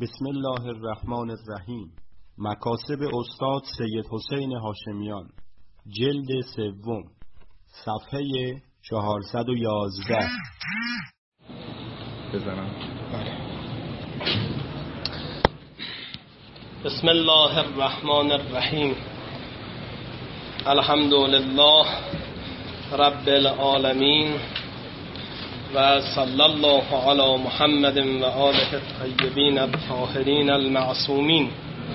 بسم الله الرحمن الرحیم. مکاسب استاد سید حسین هاشمیان، جلد سوم، صفحه 411. بزنم. بسم الله الرحمن الرحیم. الحمد لله رب العالمین و صلی الله علی محمد و آله الطیبین الطاهرین المعصومین.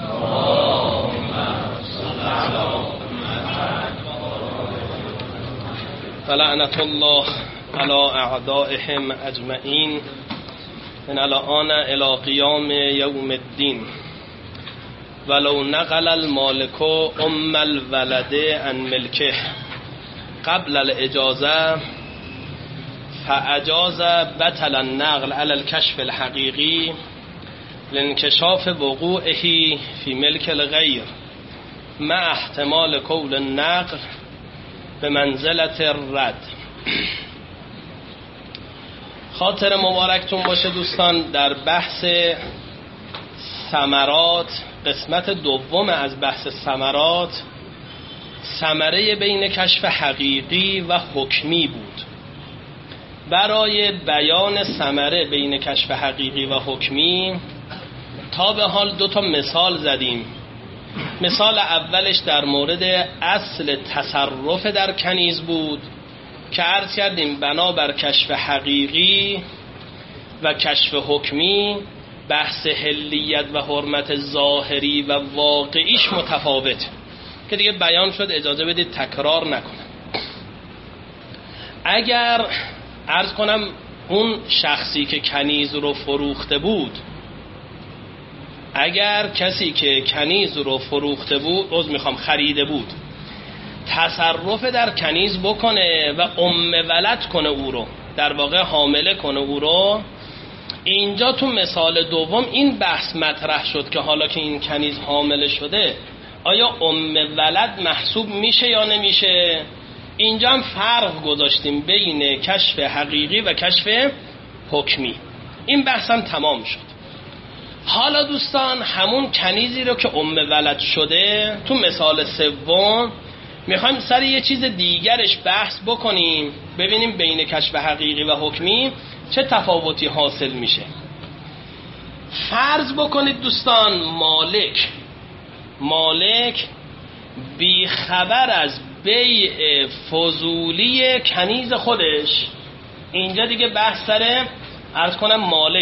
فلعنة الله علی اعدائهم اجمعین من الان الی قیام یوم الدین. ولو نقل المالک ام الولد عن ملکه قبل الاجازه فاجاز بطل النقل على الكشف الحقيقي لانكشاف وقوعه في ملك الغير مع احتمال كون النقل بمنزلة الرد. خاطر مبارکتون باشه دوستان. در بحث ثمرات، قسمت دوم از بحث ثمرات، ثمره بین کشف حقیقی و حکمی بود. برای بیان ثمره بین کشف حقیقی و حکمی تا به حال 2 مثال زدیم. مثال اولش در مورد اصل تصرف در کنیز بود که عرض کردیم بنابر کشف حقیقی و کشف حکمی بحث حلیت و حرمت ظاهری و واقعیش متفاوت، که دیگه بیان شد، اجازه بدید تکرار نکنم. اگر عرض کنم اون شخصی که کنیز رو فروخته بود، اگر کسی که کنیز رو فروخته بود، خریده بود، تصرف در کنیز بکنه و ولد کنه او رو، در واقع حامله کنه او رو، اینجا تو مثال دوم این بحث مطرح شد که حالا که این کنیز حامله شده آیا ولد محسوب میشه یا نمیشه. اینجا هم فرق گذاشتیم بین کشف حقیقی و کشف حکمی. این بحث هم تمام شد. حالا دوستان همون کنیزی رو که ولد شده تو مثال سوم میخوایم سر یه چیز دیگرش بحث بکنیم، ببینیم بین کشف حقیقی و حکمی چه تفاوتی حاصل میشه. فرض بکنید دوستان مالک بی خبر از بیع فضولی کنیز خودش، اینجا دیگه بحث سر عرض کنم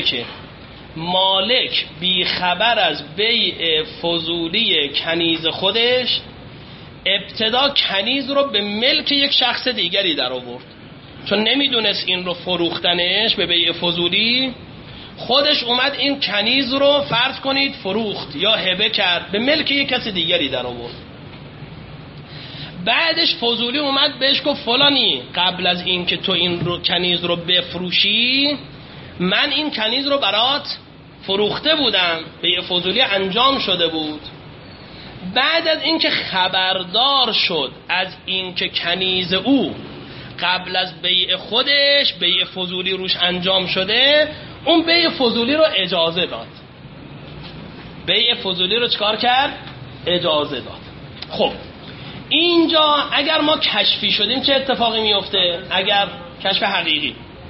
مالک بی خبر از بیع فضولی کنیز خودش ابتدا کنیز رو به ملک یک شخص دیگری در آورد، چون نمیدونست این رو فروختنش به بیع فضولی. خودش اومد این کنیز رو فرض کنید فروخت یا هبه کرد، به ملک یک کسی دیگری در آورد. بعدش فضولی اومد بهش گفت فلانی قبل از این که تو این رو کنیز رو بفروشی من این کنیز رو برات فروخته بودم، بیع فضولی انجام شده بود. بعد از این که خبردار شد از این که کنیز او قبل از بیع خودش بیع فضولی روش انجام شده، اون بیع فضولی رو اجازه داد. بیع فضولی رو چکار کرد؟ اجازه داد. خب اینجا اگر ما کشفی شدیم چه اتفاقی میفته؟ اگر کشف حقیقی،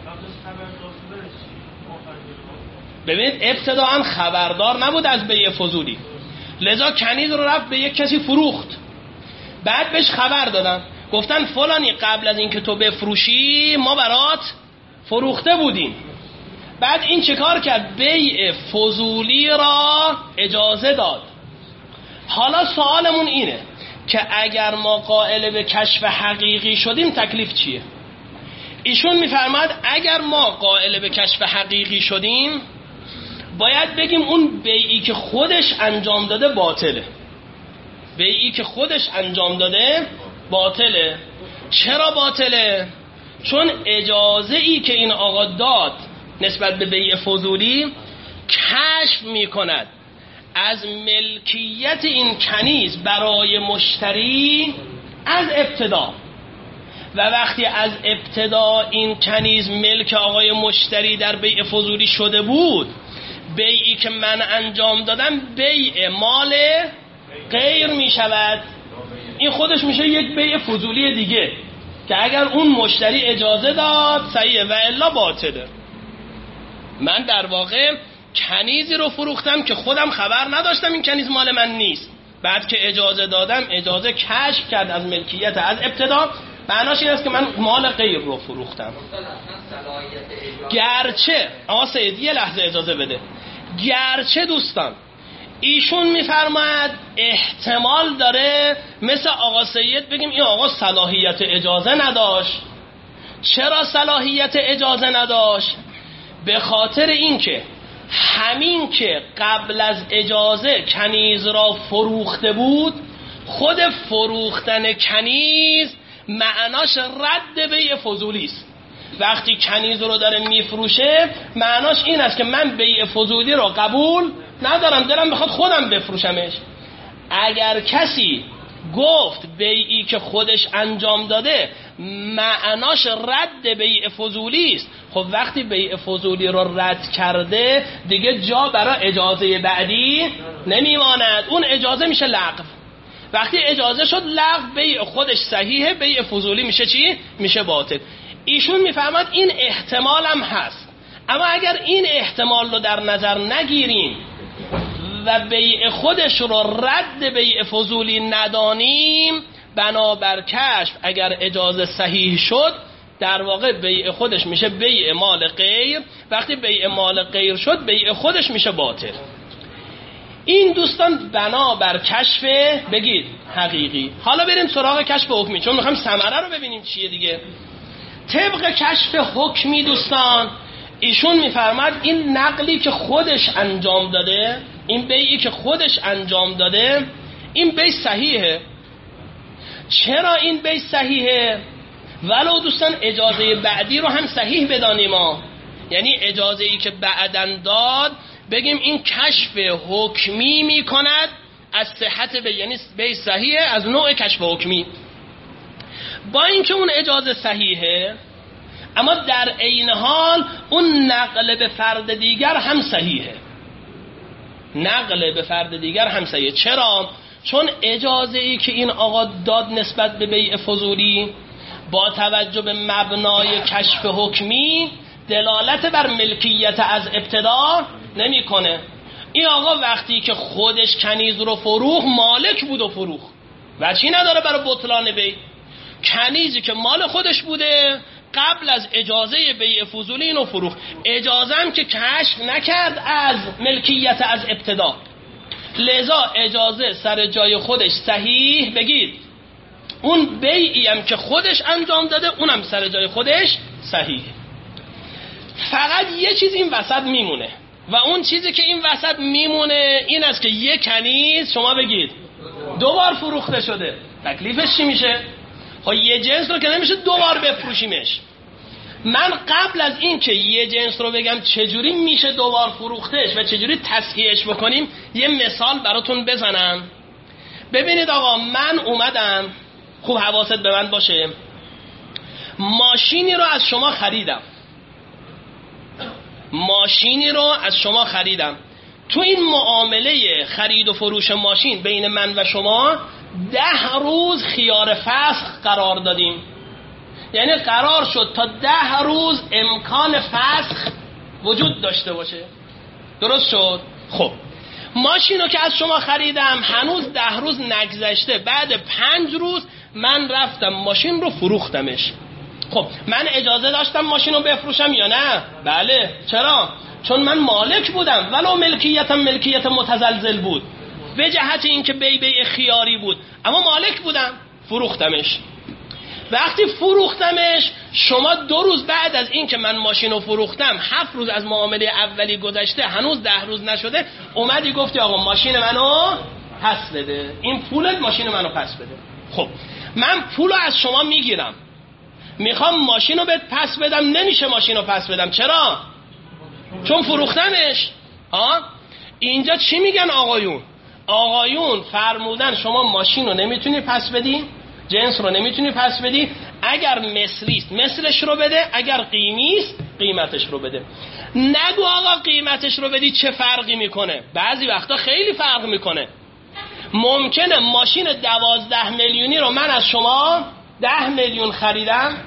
ببینید ابتداعا خبردار نبود از بیع فضولی، لذا کنیز رو رفت به یک کسی فروخت. بعد بهش خبر دادن، گفتن فلانی قبل از اینکه تو بفروشی ما برات فروخته بودیم. بعد این چه کار کرد؟ بیع فضولی را اجازه داد. حالا سوالمون اینه که اگر ما قائل به کشف حقیقی شدیم تکلیف چیه؟ ایشون میفرماد اگر ما قائل به کشف حقیقی شدیم باید بگیم اون بیعی که خودش انجام داده باطله. بیعی که خودش انجام داده باطله. چرا باطله؟ چون اجازه ای که این آقا داد نسبت به بیع فضولی کشف میکند از ملکیت این کنیز برای مشتری از ابتدا، و وقتی از ابتدا این کنیز ملک آقای مشتری در بیع فضولی شده بود، بیعی که من انجام دادم بیع مال غیر می شود. این خودش میشه یک بیع فضولی دیگه که اگر اون مشتری اجازه داد صحیحه و الا باطله. من در واقع کنیزی رو فروختم که خودم خبر نداشتم این کنیز مال من نیست، بعد که اجازه دادم اجازه کشف کرد از ملکیت از ابتدا، معناش این است که من مال غیر رو فروختم. گرچه آقا سید یه لحظه اجازه بده، گرچه دوستان ایشون میفرماید احتمال داره مثل آقا سید بگیم این آقا صلاحیت اجازه نداشت. چرا صلاحیت اجازه نداشت؟ به خاطر اینکه همین که قبل از اجازه کنیز را فروخته بود، خود فروختن کنیز معناش رد بیع فضولی است. وقتی کنیز رو داره میفروشه معناش این است که من بیع فضولی رو قبول ندارم، دلم بخواد خودم بفروشمش. اگر کسی گفت بیعی که خودش انجام داده معناش رد بیع فضولی است، خب وقتی بیع فضولی رو رد کرده دیگه جا برای اجازه بعدی نمیماند، اون اجازه میشه لغو. وقتی اجازه شد لغو، بیع خودش صحیحه، بیع فضولی میشه چی؟ میشه باطل. ایشون میفهمد این احتمال هم هست، اما اگر این احتمال رو در نظر نگیریم و بیع خودش رو رد بیع فضولی ندانیم، بنابر کشف اگر اجازه صحیح شد در واقع بیع خودش میشه بیع مال غیر، وقتی بیع مال غیر شد بیع خودش میشه باطل. این دوستان بنابر کشف بگید حقیقی. حالا بریم سراغ کشف حکمی، چون میخوایم ثمره رو ببینیم چیه دیگه. طبق کشف حکمی دوستان ایشون میفرماد این نقلی که خودش انجام داده، این بیعی که خودش انجام داده، این بیع صحیحه. چرا این بیع صحیحه؟ ولو دوستان اجازه بعدی رو هم صحیح بدانیم ما، یعنی اجازه ای که بعدن داد بگیم این کشف حکمی میکند از صحت بیع، یعنی بیع صحیحه از نوع کشف حکمی. با اینکه اون اجازه صحیحه اما در عین حال اون نقل به فرد دیگر هم صحیحه. نقل به فرد دیگر هم صحیحه. چرا؟ چون اجازه ای که این آقا داد نسبت به بیع فضولی با توجه به مبنای کشف حکمی دلالت بر ملکیت از ابتدا نمی کنه. این آقا وقتی که خودش کنیز رو فروخت مالک بود و فروخت و چی نداره برای بطلان بیع. کنیزی که مال خودش بوده قبل از اجازه بیع فضولی اینو فروخت، اجازه هم که کشف نکرد از ملکیت از ابتدا، لذا اجازه سر جای خودش صحیح بگید. اون بیعی هم که خودش انجام داده اونم سر جای خودش صحیح. فقط یه چیز این وسط میمونه و اون چیزی که این وسط میمونه این است که یک کنیز شما بگید دوبار فروخته شده، تکلیفش چی میشه؟ خب یه جنس رو که نمیشه دوبار بفروشیمش. من قبل از این که یه جنس رو بگم چجوری میشه دوبار فروختش و چجوری تصحیحش بکنیم یه مثال براتون بزنم. ببینید آقا من اومدم، خوب حواست به من باشه، ماشینی رو از شما خریدم. تو این معامله خرید و فروش ماشین بین من و شما 10 روز خیار فسخ قرار دادیم، یعنی قرار شد تا 10 روز امکان فسخ وجود داشته باشه. درست شد؟ خب ماشین رو که از شما خریدم هنوز 10 روز نگذشته، بعد 5 روز من رفتم ماشین رو فروختمش. خب من اجازه داشتم ماشین رو بفروشم یا نه؟ بله. چرا؟ چون من مالک بودم ولو ملکیتم ملکیت متزلزل بود، به جهت اینکه بیع خیاری بود، اما مالک بودم، فروختمش. وقتی فروختمش شما 2 روز بعد از این که من ماشین رو فروختم 7 روز از معامله اولی گذشته هنوز 10 روز نشده، اومدی گفتی آقا ماشین منو پس بده، این پولت ماشین منو پس بده. خب من پولو از شما میگیرم، میخوام ماشین رو بهت پس بدم، نمیشه ماشین رو پس بدم. چرا؟ چون فروختمش. اینجا چی میگن آقایون فرمودن شما ماشین رو نمیتونی پس بدی، جنس رو نمیتونی پس بدی، اگر مثلیست مثلش رو بده، اگر قیمیست قیمتش رو بده. نگو آقا قیمتش رو بدی چه فرقی میکنه. بعضی وقتا خیلی فرق میکنه. ممکنه ماشین 12 میلیونی رو من از شما 10 میلیون خریدم،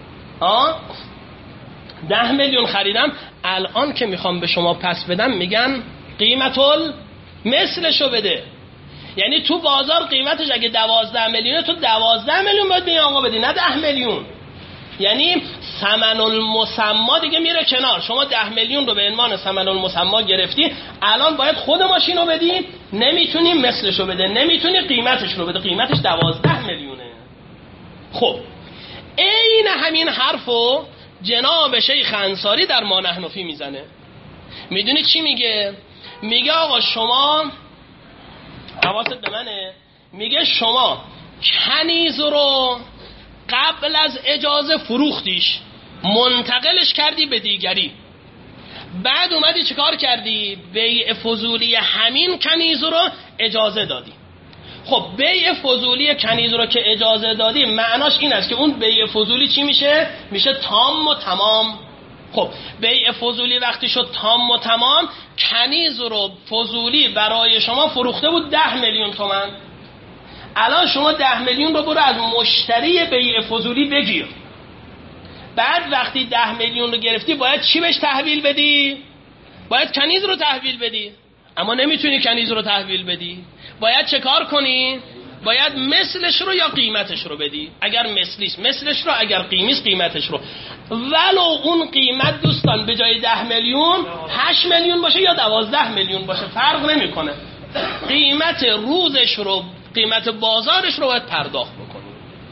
10 میلیون خریدم، الان که میخوام به شما پس بدم میگن قیمتل مثلشو بده. یعنی تو بازار قیمتش اگه 12 میلیونه، تو 12 میلیون باید به آقا بدی، نه 10 میلیون. یعنی ثمن المسما دیگه میره کنار. شما 10 میلیون رو به عنوان ثمن المسما گرفتی، الان باید خود ماشین رو بدی، نمیتونی مثلشو بده، نمیتونی قیمتش رو بده، قیمتش 12 میلیونه. خب این همین حرفو جناب شیخ انصاری در ما نحن فی میزنه. میدونی چی میگه؟ میگه آقا شما، حواست به منه، میگه شما کنیز رو قبل از اجازه فروختیش، منتقلش کردی به دیگری، بعد اومدی چیکار کردی؟ بیع فضولی همین کنیز رو اجازه دادی. خب بیع فضولی کنیز رو که اجازه دادی معناش این است که اون بیع فضولی چی میشه؟ میشه تام و تمام. خب بیع فضولی وقتی شد تام و تمام، کنیز رو فضولی برای شما فروخته بود 10 میلیون تومان. الان شما 10 میلیون رو برو از مشتری بیع فضولی بگیر. بعد وقتی 10 میلیون رو گرفتی باید چی بهش تحویل بدی؟ باید کنیز رو تحویل بدی. اما نمیتونی کنیز رو تحویل بدی. باید چه کار کنی؟ باید مثلش رو یا قیمتش رو بدی. اگر مثلش رو، اگر قیمتش رو. ولو اون قیمت دوستان به جای 10 میلیون 8 میلیون باشه یا 12 میلیون باشه، فرق نمیکنه. قیمت روزش رو، قیمت بازارش رو باید پرداخت بکنیم.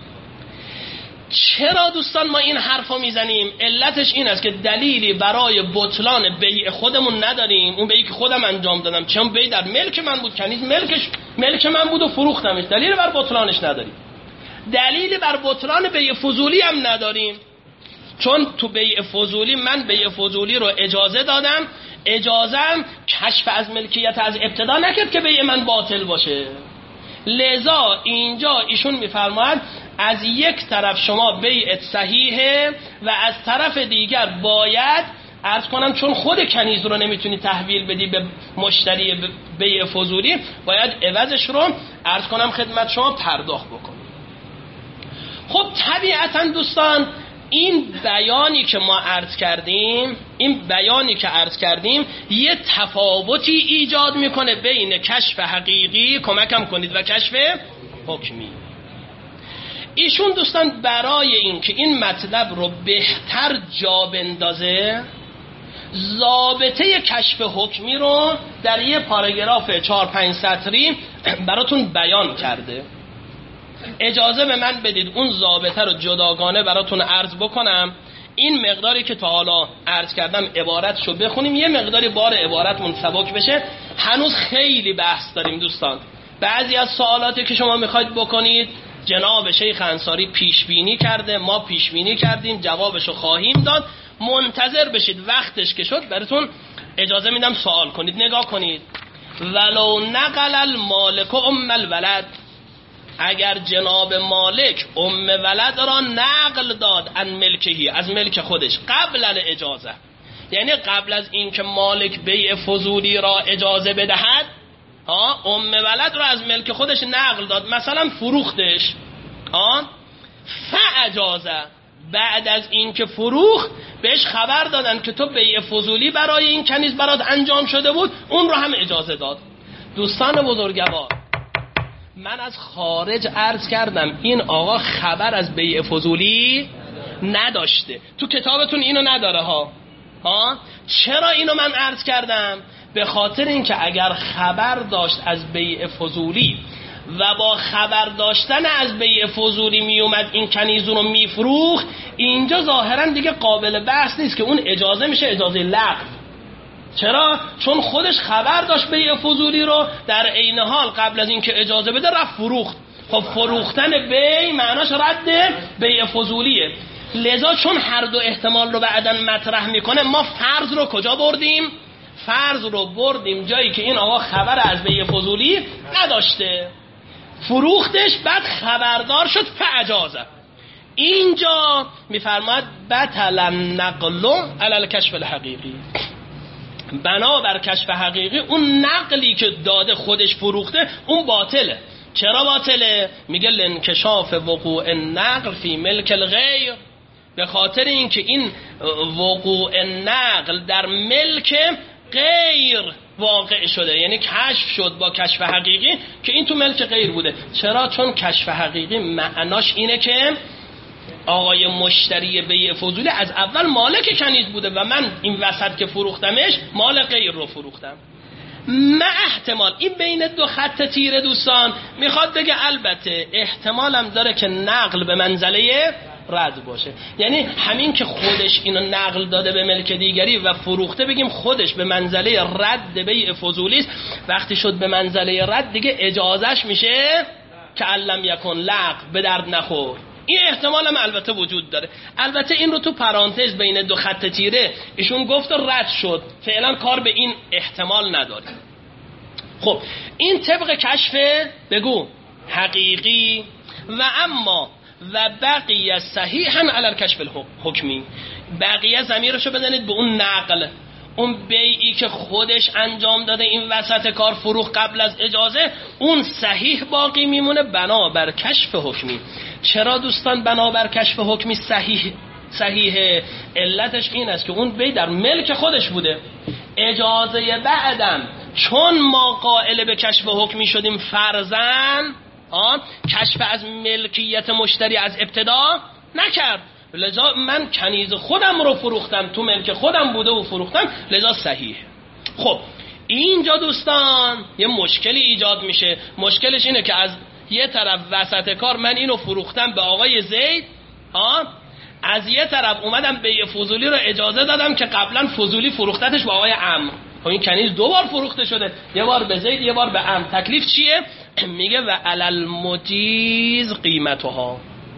چرا دوستان ما این حرفا میزنیم؟ علتش این است که دلیلی برای بطلان بیع خودمون نداریم. اون بیعی که خودم انجام دادم، چون بیع در ملک من بود، کنیز ملک من بود و فروختمش، دلیلی بر بطلانش نداریم. دلیلی بر بطلان بیع فضولی هم نداریم، چون تو بیع فضولی من بیع فضولی رو اجازه دادم، اجازم کشف از ملکیت از ابتدا نکرد که بیع من باطل باشه. لذا اینجا ایشون میفرماید از یک طرف شما بیعت صحیحه و از طرف دیگر باید عرض کنم، چون خود کنیز رو نمیتونی تحویل بدی به مشتری بیع فضولی، باید عوضش رو عرض کنم خدمت شما پرداخت بکنی. خب طبیعتا دوستان این بیانی که ما عرض کردیم، یه تفاوتی ایجاد میکنه بین کشف حقیقی، کمکم کنید، و کشف حکمی. ایشون دوستان برای این که این مطلب رو بهتر جا بندازه، ضابطه کشف حکمی رو در یه پاراگراف 4-5 سطری براتون بیان کرده. اجازه به من بدید اون ضابطه رو جداگانه براتون عرض بکنم. این مقداری که تا حالا عرض کردم عبارتشو بخونیم، یه مقداری بار عبارتمون سبک بشه. هنوز خیلی بحث داریم دوستان. بعضی از سوالاتی که شما میخواید بکنید جناب شیخ انصاری پیش بینی کرده، ما پیش بینی کردیم، جوابشو خواهیم داد. منتظر بشید، وقتش که شد براتون اجازه میدم سوال کنید. نگاه کنید. ولو نقل المالک ام الولد، اگر جناب مالک ام ولد را نقل داد ان ملکهی، از ملک خودش، قبل الاجازه، یعنی قبل از اینکه مالک بیع فضولی را اجازه بدهد، ام ولد را از ملک خودش نقل داد، مثلا فروختش، فاجازه، بعد از اینکه فروخت بهش خبر دادن که تو بیع فضولی برای این کنیز برات انجام شده بود، اون رو هم اجازه داد. دوستان بزرگوار، من از خارج عرض کردم این آقا خبر از بیع فضولی نداشته. تو کتابتون اینو نداره ها. چرا اینو من عرض کردم؟ به خاطر اینکه اگر خبر داشت از بیع فضولی و با خبر داشتن از بیع فضولی می اومد این کنیز رو میفروخت، اینجا ظاهرا دیگه قابل بحث نیست که اون اجازه میشه اجازه لغو. چرا؟ چون خودش خبر داشت بیع فضولی رو، در عین حال قبل از اینکه اجازه بده رفت فروخت. خب فروختن بیع معناش رد بیع فضولیه. لذا چون هر دو احتمال رو بعداً مطرح میکنه، ما فرض رو کجا بردیم؟ فرض رو بردیم جایی که این آقا خبر از بیع فضولی نداشته، فروختش، بعد خبردار شد فاجازه. اینجا میفرماید بطل النقل علی الکشف الحقیقی، بنابر کشف حقیقی اون نقلی که داده خودش فروخته اون باطله. چرا باطله؟ میگه لانکشاف وقوع النقل فی ملک الغیر، به خاطر اینکه این وقوع نقل در ملک غیر واقع شده، یعنی کشف شد با کشف حقیقی که این تو ملک غیر بوده. چرا؟ چون کشف حقیقی معناش اینه که آقای مشتری بیع فضولی از اول مالک کنیز بوده و من این وسط که فروختمش مال غیر رو فروختم. احتمال این بین دو خط تیره دوستان میخواد بگه البته احتمالم داره که نقل به منزله رد باشه، یعنی همین که خودش اینو نقل داده به ملک دیگری و فروخته بگیم خودش به منزله رد بیع فضولی است. وقتی شد به منزله رد دیگه اجازهش میشه که علم یکن لغو، به درد نخور. این احتمال هم البته وجود داره. البته این رو تو پرانتز بین دو خط تیره ایشون گفت رد شد، فعلا کار به این احتمال نداره. خب این طبق کشف بگو حقیقی و اما و بقیه صحیحا علی الکشف الحکمی، بقیه ضمیرشو بزنید به اون نقل، اون بیعی که خودش انجام داده این وسط کار فروخ قبل از اجازه، اون صحیح باقی میمونه بنابر کشف حکمی. چرا دوستان بنابر کشف حکمی صحیحه؟ علتش این است که اون بی در ملک خودش بوده، اجازه بعدم چون ما قائل به کشف حکمی شدیم فرضاً کشف از ملکیت مشتری از ابتدا نکرد، لذا من کنیز خودم رو فروختم، تو ملک خودم بوده و فروختم، لذا صحیح. خب اینجا دوستان یه مشکلی ایجاد میشه. مشکلش اینه که از یه طرف وسط کار من اینو فروختم به آقای زید، از یه طرف اومدم بیع فضولی رو اجازه دادم که قبلا فضولی فروختتش به آقای عمرو. این کنیز دو بار فروخته شده، یه بار به زید یه بار به عمرو. تکلیف چیه؟ میگه و علل مجیز قیمتها،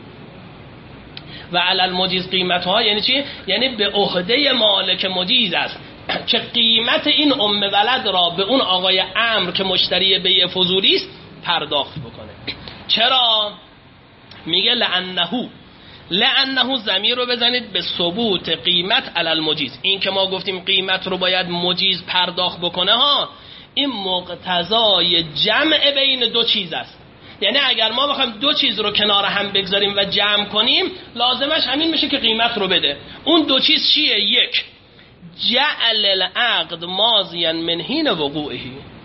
و علل مجیز قیمتها یعنی چی؟ یعنی به عهده مالک مجیز است که قیمت این ام ولد را به اون آقای عمرو که مشتری بیع فضولی است پرداخت بکنه. چرا؟ میگه لعنه ضمیر رو بزنید به ثبوت قیمت علل مجیز. این که ما گفتیم قیمت رو باید مجیز پرداخت بکنه این مقتضای جمع بین دو چیز است. یعنی اگر ما بخوایم دو چیز رو کنار هم بگذاریم و جمع کنیم لازمش همین میشه که قیمت رو بده. اون دو چیز چیه؟ یک، جعل العقد ماضیا من حین وقوعه،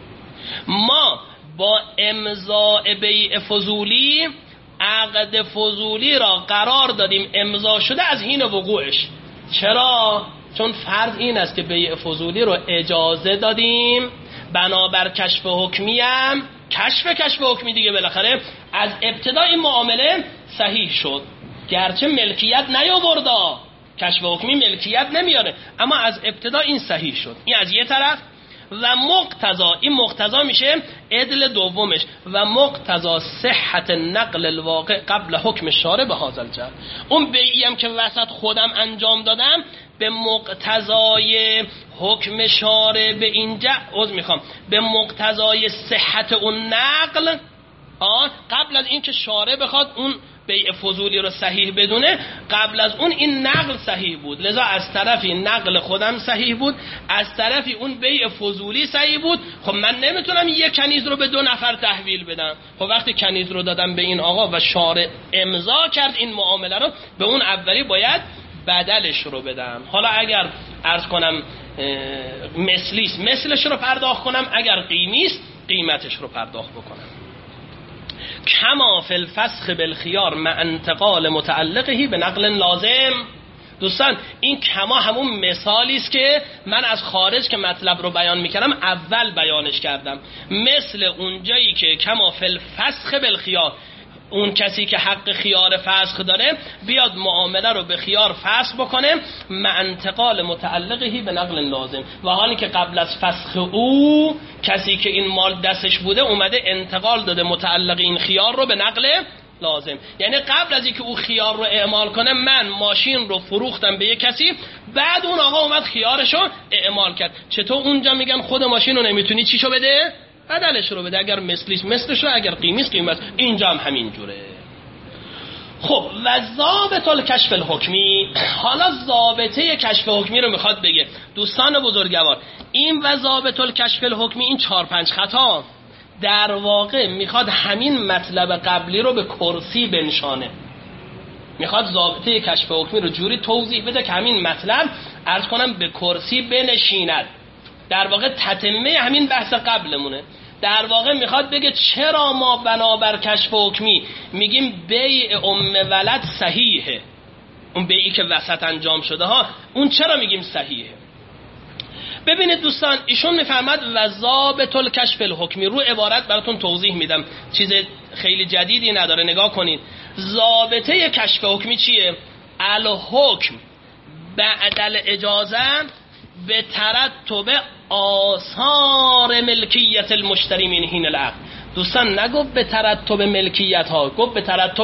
ما با امضاء بیع فضولی عقد فضولی را قرار دادیم امضا شده از حین وقوعش. چرا؟ چون فرض این است که بیع فضولی رو اجازه دادیم بنابر کشف حکمی هم کشف حکمی دیگه بالاخره از ابتدا این معامله صحیح شد، گرچه ملکیت نیاوردا، کشف حکمی ملکیت نمیاره، اما از ابتدا این صحیح شد. این از یه طرف. و مقتضا، این مقتضا میشه عدل دومش، و مقتضا صحت نقل الواقع قبل حکم شارع به هذا الجهت. اون بیعی هم که وسط خودم انجام دادم به مقتضای حکم شارع به اینجا به مقتضای صحت اون نقل قبل از این که شارع بخواد اون بیع فضولی رو صحیح بدونه، قبل از اون این نقل صحیح بود، لذا از طرفی نقل خودم صحیح بود، از طرفی اون بیع فضولی صحیح بود. خب من نمیتونم یک کنیز رو به دو نفر تحویل بدم. خب وقتی کنیز رو دادم به این آقا و شارع امضا کرد این معامله رو، به اون اولی باید بدلش رو بدم. حالا اگر عرض کنم مثلیست مثلش رو پرداخت کنم، اگر قیمیست قیمتش رو پرداخت بکنم. کما فی الفسخ بالخیار مع انتقال متعلقه به نقل لازم. دوستان این کما همون مثالی است که من از خارج که مطلب رو بیان میکردم اول بیانش کردم، مثل اونجایی که کما فی الفسخ بالخیار، اون کسی که حق خیار فسخ داره بیاد معامله رو به خیار فسخ بکنه مع انتقال متعلقه به نقل لازم، و حالی که قبل از فسخ او کسی که این مال دستش بوده اومده انتقال داده متعلق این خیار رو به نقل لازم. یعنی قبل از اینکه او خیار رو اعمال کنه من ماشین رو فروختم به یک کسی، بعد اون آقا اومد خیارش رو اعمال کرد. چطور اونجا میگن خود ماشین رو نمیتونی چیشو بده؟ بدلش رو بده، اگر مثلیش مثلش رو، اگر قیمیش قیمت. اینجا هم همین جوره. خب و ضابط الکشف الحکمی، حالا ضابطه کشف حکمی رو میخواد بگه. دوستان بزرگوار، این و ضابط الکشف الحکمی، این 4-5 خطا در واقع میخواد همین مطلب قبلی رو به کرسی بنشانه. میخواد ضابطه کشف حکمی رو جوری توضیح بده که همین مطلب عرض کنم به کرسی بنشیند. در واقع تتمه همین بحث قبلمونه. در واقع میخواد بگه چرا ما بنابر کشف حکمی میگیم بیع ولد صحیحه. اون بیعی که وسط انجام شده ها، اون چرا میگیم صحیحه؟ ببینید دوستان، ایشون میفرماد و ضابط الکشف الحکمی، رو عبارت براتون توضیح میدم، چیز خیلی جدیدی نداره، نگاه کنید. ضابطه کشف حکمی چیه؟ الحکم بعد الاجازه به ترتب آثار ملکیت المشتری من حین العقد. دوستان نگفت به ترتب ملکیت ها، گفت به ترتب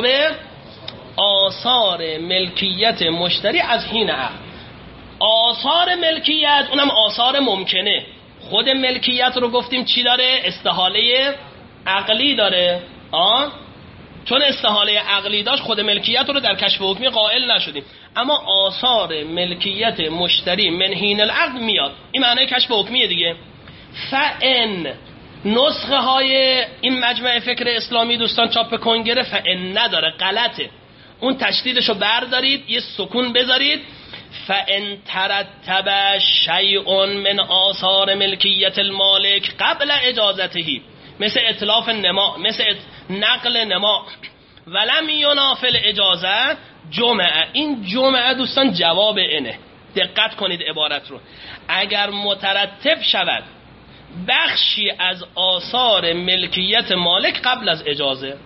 آثار ملکیت مشتری از حین عقد. آثار ملکیت اونم آثار ممکنه. خود ملکیت رو گفتیم چی داره؟ استحاله عقلی داره. چون استحاله عقلی داشت خود ملکیت رو در کشف حکمی قائل نشدیم، اما آثار ملکیت مشتری من حین العقد میاد. این معنی کشف حکمیه دیگه. فان نسخه های این مجمع فکر اسلامی دوستان چاپ کنگره فان نداره، غلطه. اون تشدیدشو بردارید، یه سکون بذارید. فان ترتب شیء من آثار ملکیت المالک قبل اجازته، مثل اتلاف نما، مثل نقل نما، ولم ینافل اجازه جمعه. این جمعه دوستان جواب اینه، دقت کنید عبارت رو. اگر مترتب شود بخشی از آثار ملکیت مالک قبل از اجازه،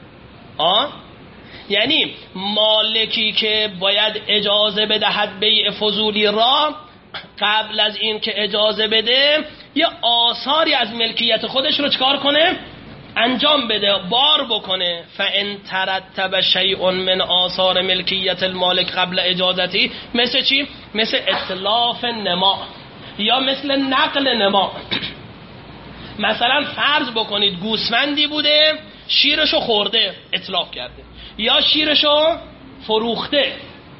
یعنی مالکی که باید اجازه بدهد بیع فضولی را، قبل از این که اجازه بده یه آثاری از ملکیت خودش رو چکار کنه؟ انجام بده، بار بکنه. فان ترتب شیء من آثار ملکیت المالک قبل اجازتی، مثل چی؟ مثل اتلاف نما یا مثل نقل نما. مثلا فرض بکنید گوسفندی بوده، شیرشو خورده، اتلاف کرده، یا شیرشو فروخته.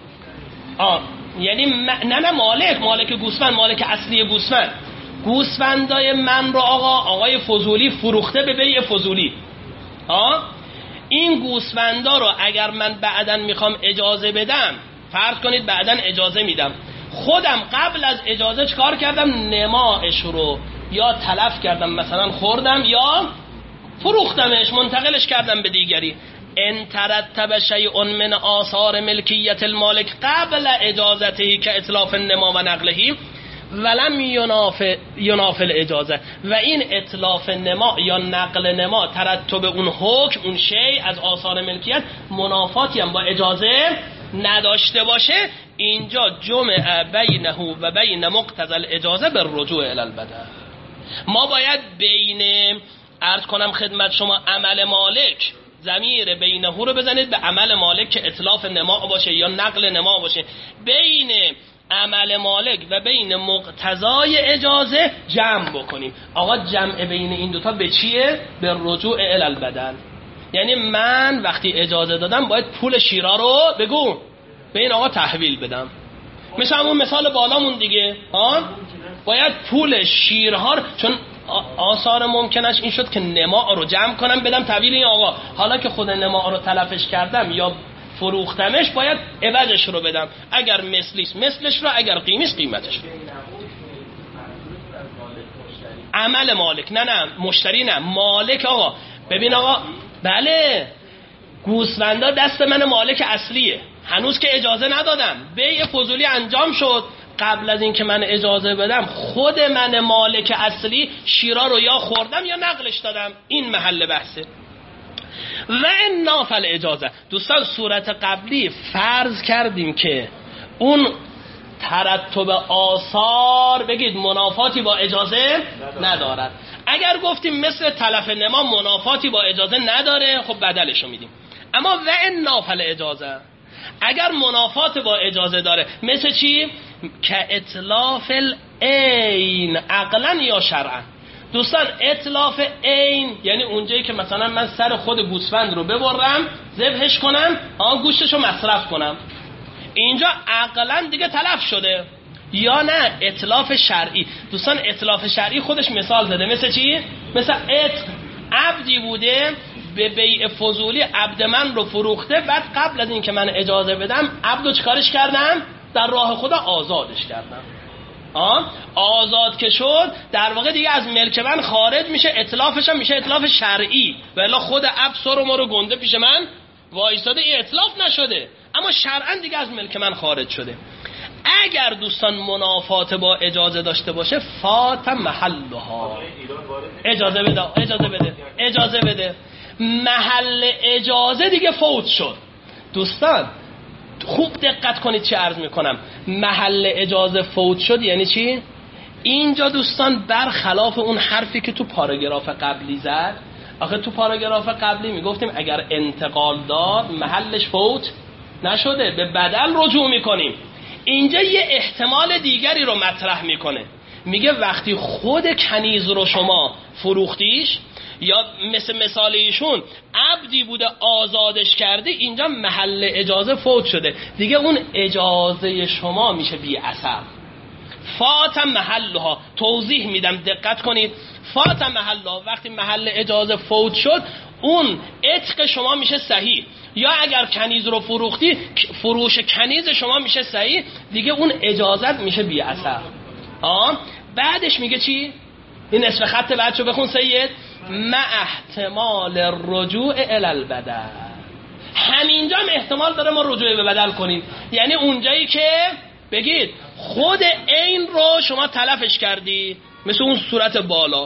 یعنی نه مالک گوسفند، مالک اصلی گوسفند، گوسفندای من رو آقای فضولی فروخته به بیع فضولی. این گوسفندا رو اگر من بعداً میخوام اجازه بدم، فرض کنید بعداً اجازه میدم، خودم قبل از اجازه چکار کردم؟ نماش رو یا تلف کردم، مثلا خوردم یا فروختمش، منتقلش کردم به دیگری. ان ترتب شیء من آثار ملکیت المالک قبل اجازته که اتلاف النما و نقلهی ولم ینافل اجازه، و این اتلاف نما یا نقل نما ترتب اون حکم، اون شیء از آثار ملکیت منافاتی هم با اجازه نداشته باشه، اینجا جمع بینه و بین مقتضی الاجازه به رجوع الی البدل. ما باید بین، عرض کنم خدمت شما، عمل مالک، ضمیر بینه رو بزنید به عمل مالک که اتلاف نما باشه یا نقل نما باشه، بین عمل مالک و بین مقتضای اجازه جمع بکنیم. آقا جمع بین این دوتا به چیه؟ به رجوع الی البدل. یعنی من وقتی اجازه دادم باید پول شیرا رو بگو به این آقا تحویل بدم، مثل همون مثال بالامون دیگه. باید پول شیرها، چون آثار ممکنش این شد که نما رو جمع کنم بدم تحویل این آقا، حالا که خود نما رو تلفش کردم یا فروختمش باید عوضش رو بدم، اگر مثلیست مثلش رو، اگر قیمیست قیمتش رو. عمل مالک، نه مشتری، نه مالک. آقا ببین آقا، بله گوسفندا دست من مالک اصلیه، هنوز که اجازه ندادم، بیع فضولی انجام شد، قبل از این که من اجازه بدم خود من مالک اصلی شیرا رو یا خوردم یا نقلش دادم. این محل بحثه. و ان نافل اجازه، دوستان صورت قبلی فرض کردیم که اون ترتب آثار بگید منافاتی با اجازه ندارد. اگر گفتیم مثل تلف نما منافاتی با اجازه نداره، خب بدلشو میدیم. اما و ان نافل اجازه، اگر منافات با اجازه داره، مثل چی؟ که اتلاف العین عقلا یا شرعا. دوستان اتلاف عین یعنی اونجایی که مثلا من سر خود گوسفند رو ببرم ذبحش کنم گوشتشو مصرف کنم، اینجا عقلا دیگه تلف شده. یا نه اتلاف شرعی. دوستان اتلاف شرعی خودش مثال زده، مثل چی؟ مثل عبدی بوده به بیع فضولی عبد من رو فروخته، بعد قبل از این که من اجازه بدم عبدو چکارش کردم؟ در راه خدا آزادش کردم. آزاد که شد در واقع دیگه از ملک من خارج میشه، اتلافش هم میشه اتلاف شرعی، ولی خود عبد سر و مرو گنده پیش من وایساده، این اتلاف نشده اما شرعا دیگه از ملک من خارج شده. اگر دوستان منافات با اجازه داشته باشه فات محلها. اجازه بده محل اجازه دیگه فوت شد. دوستان خوب دقت کنید چه عرض میکنم. محل اجازه فوت شد یعنی چی؟ اینجا دوستان برخلاف اون حرفی که تو پاراگراف قبلی زد، آخه تو پاراگراف قبلی میگفتیم اگر انتقال داد محلش فوت نشده به بدل رجوع میکنیم. اینجا یه احتمال دیگری رو مطرح میکنه، میگه وقتی خود کنیز رو شما فروختیش یا مثال ایشون عبدی بوده آزادش کرده، اینجا محل اجازه فوت شده دیگه، اون اجازه شما میشه بی اثر. فات محلها، توضیح میدم دقت کنید. فات محلها وقتی محل اجازه فوت شد اون عتق شما میشه صحیح، یا اگر کنیز رو فروختی فروش کنیز شما میشه صحیح دیگه، اون اجازت میشه بی اثر. بعدش میگه چی؟ این نصف خط بعدشو بخون سید. مع احتمال رجوع الی البدل. همینجا هم احتمال داره ما رجوع به بدل کنیم، یعنی اونجایی که بگید خود عین رو شما تلفش کردی مثل اون صورت بالا.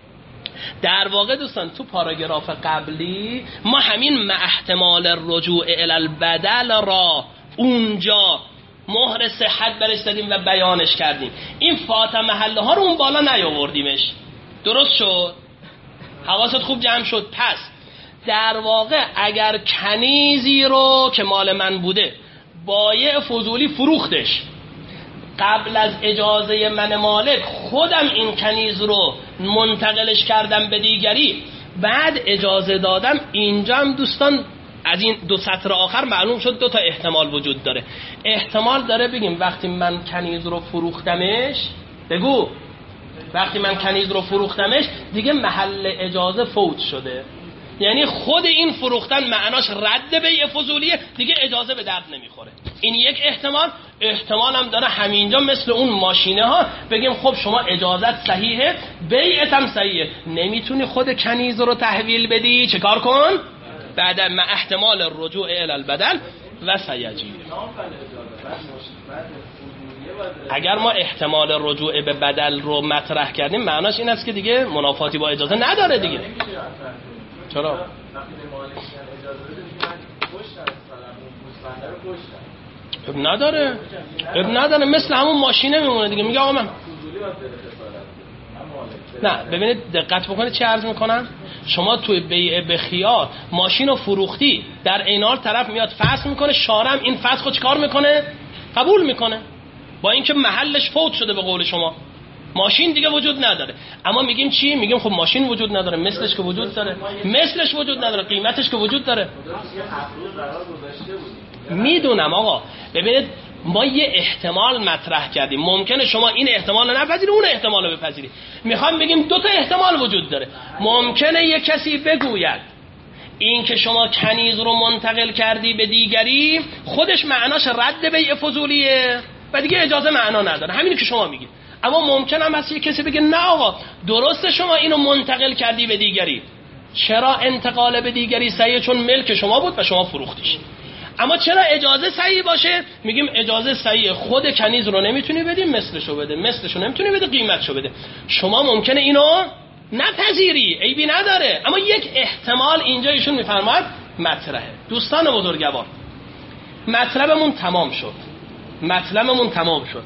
در واقع دوستان تو پاراگراف قبلی ما همین مع احتمال رجوع الی البدل را اونجا مهر صحت برش دادیم و بیانش کردیم. این فات محله ها رو اون بالا نیاوردیمش. درست شد؟ حواست خوب جمع شد. پس در واقع اگر کنیزی رو که مال من بوده بایع فضولی فروختش، قبل از اجازه من مالک خودم این کنیز رو منتقلش کردم به دیگری، بعد اجازه دادم، اینجا هم دوستان از این دو سطر آخر معلوم شد دو تا احتمال وجود داره. احتمال داره بگیم وقتی من کنیز رو فروختمش، بگو وقتی من کنیز رو فروختمش دیگه محل اجازه فوت شده، یعنی خود این فروختن معناش رد بیع فضولیه دیگه، اجازه به درد نمیخوره. این یک احتمال. احتمال هم داره همینجا مثل اون ماشینه ها بگیم خب شما اجازت صحیحه، بیعت هم صحیحه، نمیتونی خود کنیز رو تحویل بدی، چه کار کن؟ بعد مع احتمال الرجوع الی البدل و سیجی. اگر ما احتمال رجوع به بدل رو مطرح کردیم معناش این است که دیگه منافاتی با اجازه نداره دیگه. چرا؟ اب نداره مثل همون ماشینه میمونه دیگه. میگه آقا من نه، ببینید دقت بکنید چه عرض میکنم. شما توی بیع بخیار ماشین رو فروختی، در این حال طرف میاد فسخ میکنه، شارم این فسخ رو چیکار میکنه؟ قبول میکنه، با اینکه محلش فوت شده به قول شما، ماشین دیگه وجود نداره. اما میگیم چی؟ میگیم خب ماشین وجود نداره، مثلش که وجود داره، مثلش وجود نداره، قیمتش که وجود داره. میدونم آقا، ببینید ما یه احتمال مطرح کردیم، ممکنه شما این احتمال رو نپذیری اون احتمال رو بپذیری. میخوام بگیم دو تا احتمال وجود داره. ممکنه یه کسی بگوید این که شما کنیز رو منتقل کردی به دیگری خودش معناش رد بیع فضولیه و دیگه اجازه معنا نداره، همینی که شما میگید. اما ممکن هم هست یه کسی بگه نه آقا درسته شما اینو منتقل کردی به دیگری، چرا انتقال به دیگری صحیحه؟ چون ملک شما بود و شما فروختیش. اما چرا اجازه صحیح باشه؟ میگیم اجازه صحیح، خود کنیز رو نمیتونی بدی مثلشو بده، مثلشو نمیتونی بده قیمتشو بده. شما ممکنه اینو نپذیری، عیبی نداره، اما یک احتمال اینجا ایشون میفرماید مطرحه. دوستان بزرگوار مطلبمون تمام شد.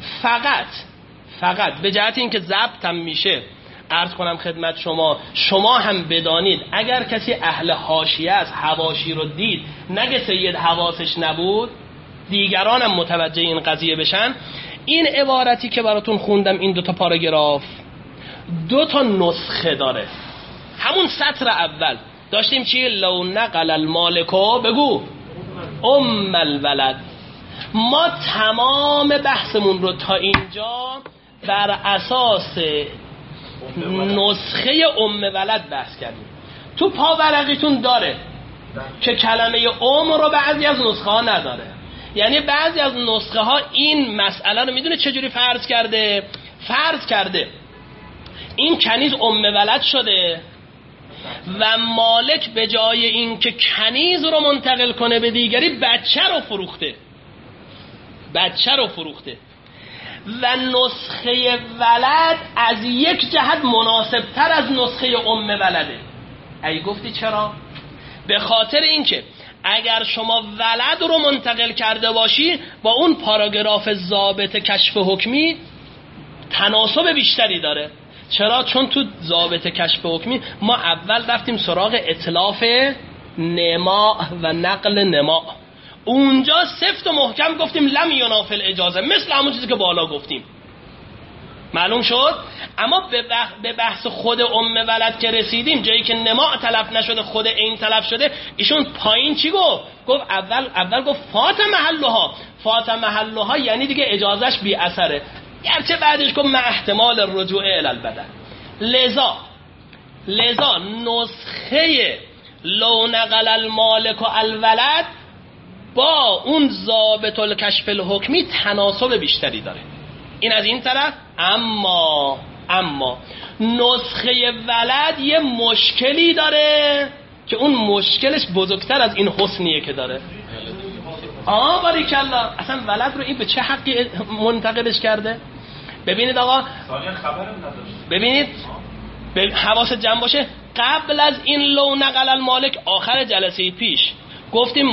فقط به جهت اینکه ضبطم میشه عرض کنم خدمت شما هم بدانید اگر کسی اهل حاشیه از حواشی رو دید نگه سید حواسش نبود، دیگرانم متوجه این قضیه بشن. این عبارتی که براتون خوندم، این دوتا پاراگراف دو تا نسخه داره. همون سطر اول داشتیم چی؟ لو نقل المالکو بگو الولد. ما تمام بحثمون رو تا اینجا بر اساس نسخه ولد بحث کردیم. تو پاورقیتون داره که کلمه رو بعضی از نسخه ها نداره. یعنی بعضی از نسخه ها این مسئله رو میدونه چجوری فرض کرده؟ فرض کرده این کنیز ولد شده و مالک به جای این که کنیز رو منتقل کنه به دیگری بچه رو فروخته و نسخه ولد از یک جهت مناسب تر از نسخه ولده. ای گفتی چرا؟ به خاطر اینکه اگر شما ولد رو منتقل کرده باشی با اون پاراگراف ضابط کشف حکمی تناسب بیشتری داره. چرا؟ چون تو ضابط کشف حکمی ما اول رفتیم سراغ اتلاف نما و نقل نما. اونجا سفت و محکم گفتیم لم ینافل اجازه، مثل همون چیزی که بالا گفتیم. معلوم شد؟ اما به بحث خود ولد که رسیدیم، جایی که نما تلف نشده خود این تلف شده، ایشون پایین چی گفت؟ گفت اول گفت فات محلها یعنی دیگه اجازهش بی اثره، گرچه بعدش گفت مع احتمال الرجوع الی البدن. لذا نسخه لو نقل المالک و الولد با اون ضابط الکشف الحکمی تناسب بیشتری داره. این از این طرف. اما نسخه ولد یه مشکلی داره که اون مشکلش بزرگتر از این حسنیه که داره. باریکالله. اصلا ولد رو این به چه حقی منتقلش کرده؟ ببینید آقا، ببینید حواست جمع باشه. قبل از این لو نقل المالک آخر جلسه پیش گفتیم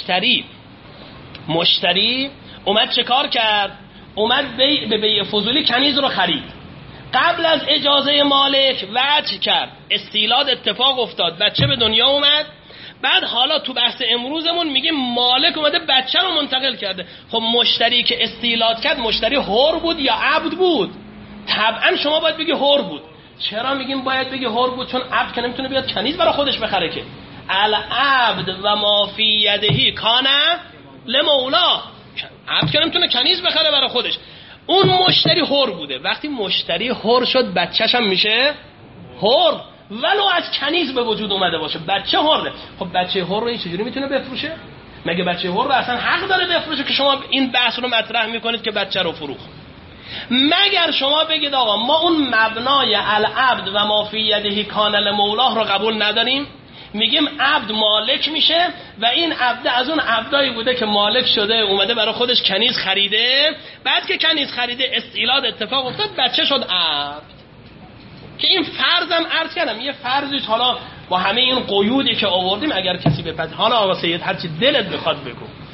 مشتری اومد چه کار کرد؟ اومد به بیع فضولی کنیز رو خرید. قبل از اجازه مالک وجه کرد، استیلاد اتفاق افتاد، بچه به دنیا اومد. بعد حالا تو بحث امروزمون میگیم مالک اومده بچه رو منتقل کرده. خب مشتری که استیلاد کرد مشتری حر بود یا عبد بود؟ طبعا شما باید بگی حر بود. چرا میگیم باید بگی حر بود؟ چون عبد که نمیتونه بیاد کنیز برای خودش بخره که. العبد و ما فی یدهی کان لمولا. عبد که نمیتونه کنیز بخره برای خودش. اون مشتری حر بوده. وقتی مشتری حر شد بچه‌ش هم میشه حر، ولو از کنیز به وجود اومده باشه. بچه حره. خب بچه حر رو چجوری میتونه بفروشه؟ مگه بچه حر رو اصلا حق داره بفروشه که شما این بحث رو مطرح میکنید که بچه رو فروخت؟ مگر شما بگید آقا ما اون مبنای العبد و ما فی یده کان لمولاه رو قبول نداریم، میگیم عبد مالک میشه و این عبد از اون عبدایی بوده که مالک شده اومده برای خودش کنیز خریده، بعد که کنیز خریده استیلاد اتفاق افتاد بچه شد عبد. که این فرضم عرض کردم یه فرضیش، حالا با همه این قیودی که آوردیم اگر کسی بپذیره، حالا آقا سید هرچی دلت بخواد بگو.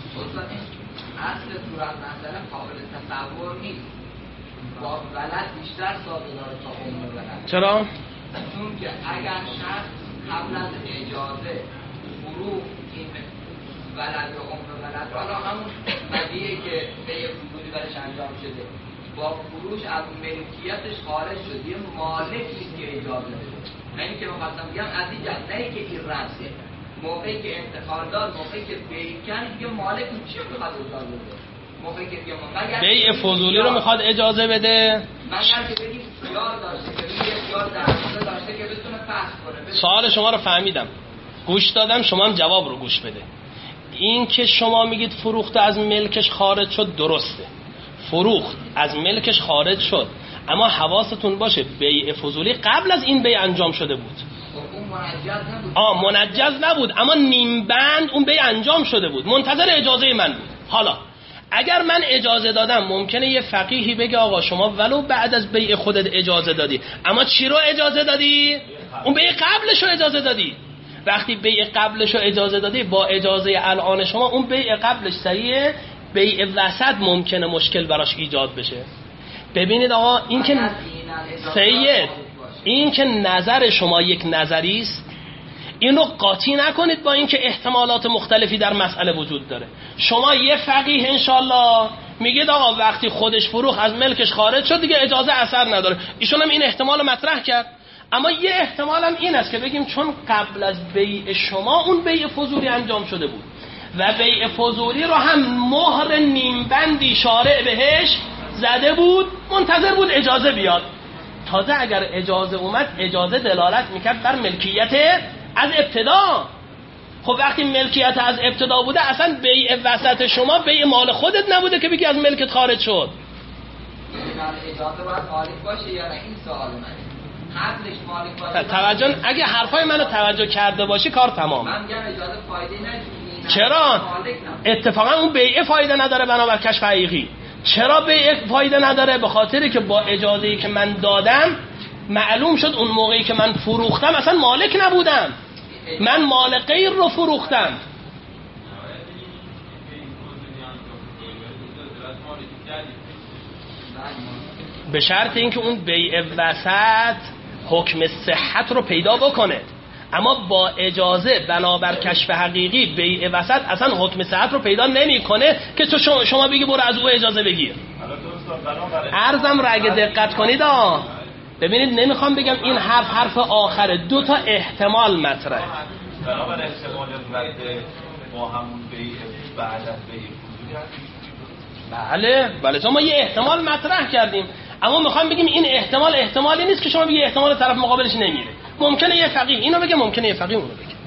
اصل صورت مسئله قابل تصور نیست. با ولد بیشتر ساده داره تا ولد. چرا؟ چون که اگر شخص قبل از اجازه فروخ این ولد و ولد، حالا همون بدیه که بیع فضولی برش انجام شده، با فروش از ملکیتش خارج شد، یه مالک نیست که اجازه بده. من این که مخواستم بگم از این جهت، نه که این رسه موقعی که انتقال داد، موقعی که بیع کرد دیگه مالک چی میخواد اجازه بده؟ موقعی که بیع فضولی رو میخواد اجازه بده، مگر که بگیم خیار داشته که خیار درمانده داشته که بتونه پس کنه. سوال شما رو فهمیدم، گوش دادم، شما هم جواب رو گوش بده. این که شما میگید فروخته از ملکش خارج شد درسته، فروخت از ملکش خارج شد، اما حواستون باشه بیع فضولی قبل از این بیع انجام شده بود. منجز نبود، اما نیم بند اون بیع انجام شده بود، منتظر اجازه من بود. حالا اگر من اجازه دادم، ممکنه یه فقیهی بگه آقا شما ولو بعد از بیع خودت اجازه دادی، اما چی رو اجازه دادی؟ اون بیع قبلش رو اجازه دادی. وقتی بیع قبلش رو اجازه دادی، با اجازه الان شما اون بیع قبلش صحیحه، بیع وسط ممکنه مشکل براش ایجاد بشه. ببینید آقا این که سید، این که نظر شما یک نظری است، اینو قاطی نکنید با اینکه احتمالات مختلفی در مسئله وجود داره. شما یه فقیه انشالله میگه آقا وقتی خودش فروخت از ملکش خارج شد دیگه اجازه اثر نداره. ایشون هم این احتمال مطرح کرد. اما یه احتمال هم این است که بگیم چون قبل از بیع شما اون بیع فضولی انجام شده بود و بیع فضولی رو هم مهر نیمبندی شارع بهش زده بود، منتظر بود اجازه بیاد. تازه اگر اجازه اومد اجازه دلالت میکرد بر ملکیت از ابتدا. خب وقتی ملکیت از ابتدا بوده اصلا بیع وسط شما بیع مال خودت نبوده که بگی از ملکت خارج شد. اجازه باید مالک باشه یا نه؟ این سوال منه. قبلش مالک باشه. توجه، اگه حرفای منو توجه کرده باشی کار تمام. من میگم اجازه فایده نداره. چرا؟ اتفاقا اون بیع فایده نداره بنابر کشف حقیقی. چرا بیع فایده نداره؟ به خاطری که با اجازه‌ای که من دادم معلوم شد اون موقعی که من فروختم اصلا مالک نبودم، من مال غیر رو فروختم. به شرط اینکه اون بیع وسط حکم صحت رو پیدا بکنه. اما با اجازه بنابر کشف حقیقی بیع وسط اصلا حکم صحت رو پیدا نمیکنه که تو شما بگی برو از او اجازه بگیر. عرضم را اگه دقت کنید ببینید نمیخوام بگم این حرف آخره، دو تا احتمال مطرحه. بنابر احتمال رد با همون بیع بعد از بیع فضولی. بله تو ما یه احتمال مطرح کردیم، اما میخوام بگیم این احتمالی نیست که شما بگی احتمال طرف مقابلش نمیره. ممکنه یه فقیه اینو بگه، ممکنه یه فقیه اونو بگه.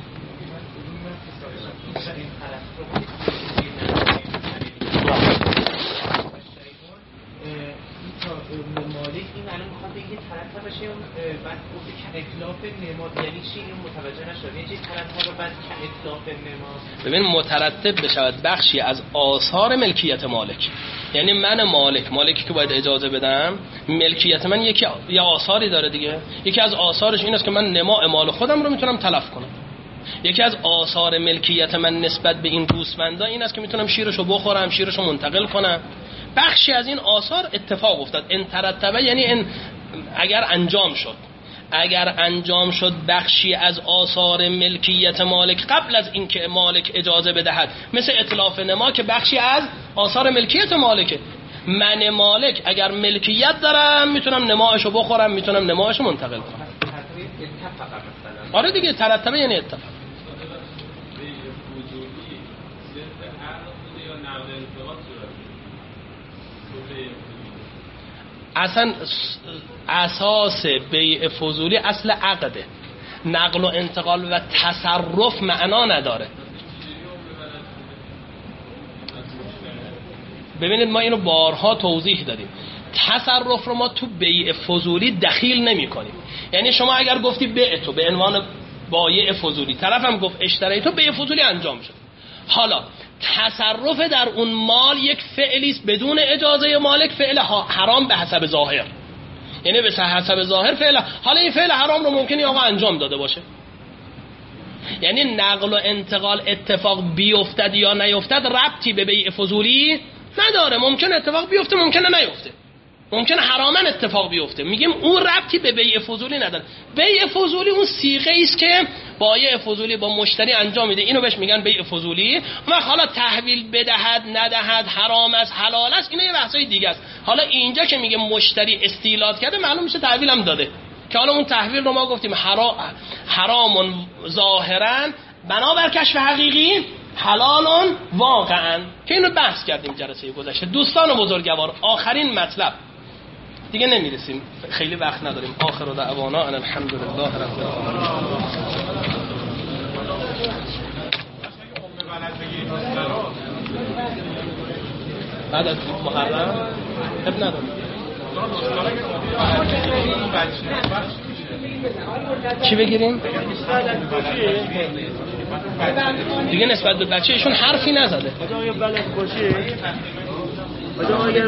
مالک این الان میخواد به یه طرف باشه بعد گفته که اطلاف نماد یعنی چی؟ این متوجه نشد. یه طرف رو بعد که اطلاف نماد ببین مترتب بشود بخشی از آثار ملکیت مالک، یعنی من مالکی که باید اجازه بدم، ملکیت من یه آثاری داره دیگه. یکی از آثارش این است که من نماء مال خودم رو میتونم تلف کنم. یکی از آثار ملکیت من نسبت به این گوسفندا این است که میتونم شیرشو بخورم، شیرشو منتقل کنم. بخشی از این آثار اتفاق افتاد. این ترتبه یعنی این اگر انجام شد بخشی از آثار ملکیت مالک قبل از اینکه مالک اجازه بدهد، مثل اتلاف نما که بخشی از آثار ملکیت مالکه. من مالک اگر ملکیت دارم میتونم نمایشو بخورم، میتونم نمایشو منتقل کنم. آره دیگه ترتبه یعنی اتفاق. اصلا اساس بیع فضولی اصل عقده، نقل و انتقال و تصرف معنا نداره. ببینید ما اینو بارها توضیح دادیم، تصرف رو ما تو بیع فضولی دخیل نمی کنیم. یعنی شما اگر گفتی بیع تو به عنوان بایع فضولی، طرفم گفت اشتری تو، بیع فضولی انجام شد. حالا تصرف در اون مال یک فعلی است بدون اجازه مالک، فعل حرام به حسب ظاهر، یعنی به حسب ظاهر فعل. حالا این فعل حرام رو ممکنه آقا انجام داده باشه، یعنی نقل و انتقال اتفاق بیفتد یا نیفتد ربطی به بیع فضولی نداره. ممکن اتفاق بیفته، ممکنه نیفته، ممکنه حراما اتفاق بیفته. میگیم اون ربطی به بیع فضولی نداره. بیع فضولی اون صیغه است که بایع فضولی با مشتری انجام میده، اینو بهش میگن بیع فضولی. و حالا تحویل بدهد ندهد، حرام است حلال است، اینا یه بحثای دیگه است. حالا اینجا که میگه مشتری استیلاد کرده معلوم میشه تحویل هم داده، که حالا اون تحویل رو ما گفتیم حرام ظاهرا بنابر کشف حقیقی، حلال واقعا، که اینو بحث کردیم جلسه گذشته. دوستان بزرگوار آخرین مطلب دیگه نمیرسیم، خیلی وقت نداریم. آخر دعوانا ان الحمدلله رب العالمین. بعد از محرم اب نداریم چی بگیریم؟ دیگه نسبت به بچه ایشون حرفی نزده.